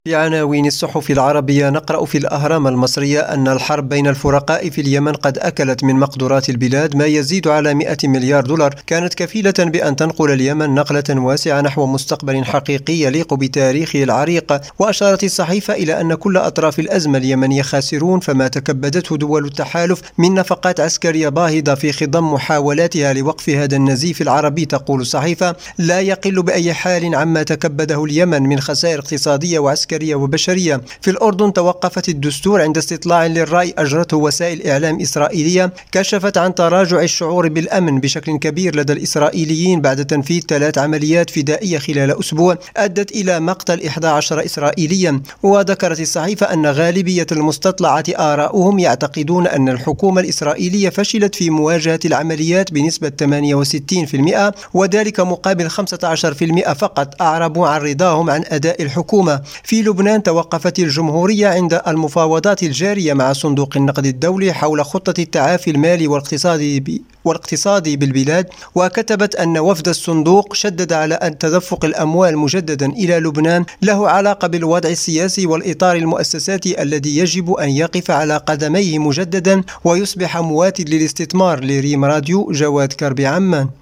في عناوين الصحف العربية نقرأ في الأهرام المصرية أن الحرب بين الفرقاء في اليمن قد أكلت من مقدورات البلاد ما يزيد على 100 مليار دولار، كانت كفيلة بأن تنقل اليمن نقلة واسعة نحو مستقبل حقيقي يليق بتاريخه العريق. وأشارت الصحيفة إلى أن كل أطراف الأزمة اليمنية خاسرون، فما تكبدته دول التحالف من نفقات عسكرية باهظة في خضم محاولاتها لوقف هذا النزيف العربي. تقول الصحيفة: لا يقل بأي حال عما تكبده اليمن من خسائر اقتصادية وعسكرية وبشرية. في الأردن توقفت الدستور عند استطلاع للرأي أجرته وسائل إعلام إسرائيلية كشفت عن تراجع الشعور بالأمن بشكل كبير لدى الإسرائيليين بعد تنفيذ 3 عمليات فدائية خلال أسبوع أدت إلى مقتل 11 إسرائيليا. وذكرت الصحيفة أن غالبية المستطلعة آراؤهم يعتقدون أن الحكومة الإسرائيلية فشلت في مواجهة العمليات بنسبة 68%، وذلك مقابل 15% فقط أعربوا عن رضاهم عن أداء الحكومة. في لبنان توقفت الجمهورية عند المفاوضات الجارية مع صندوق النقد الدولي حول خطة التعافي المالي والاقتصادي بالبلاد، وكتبت أن وفد الصندوق شدد على أن تدفق الأموال مجددا إلى لبنان له علاقة بالوضع السياسي والإطار المؤسساتي الذي يجب أن يقف على قدميه مجددا ويصبح مواتد للاستثمار. لريم راديو، جواد كربي، عمان.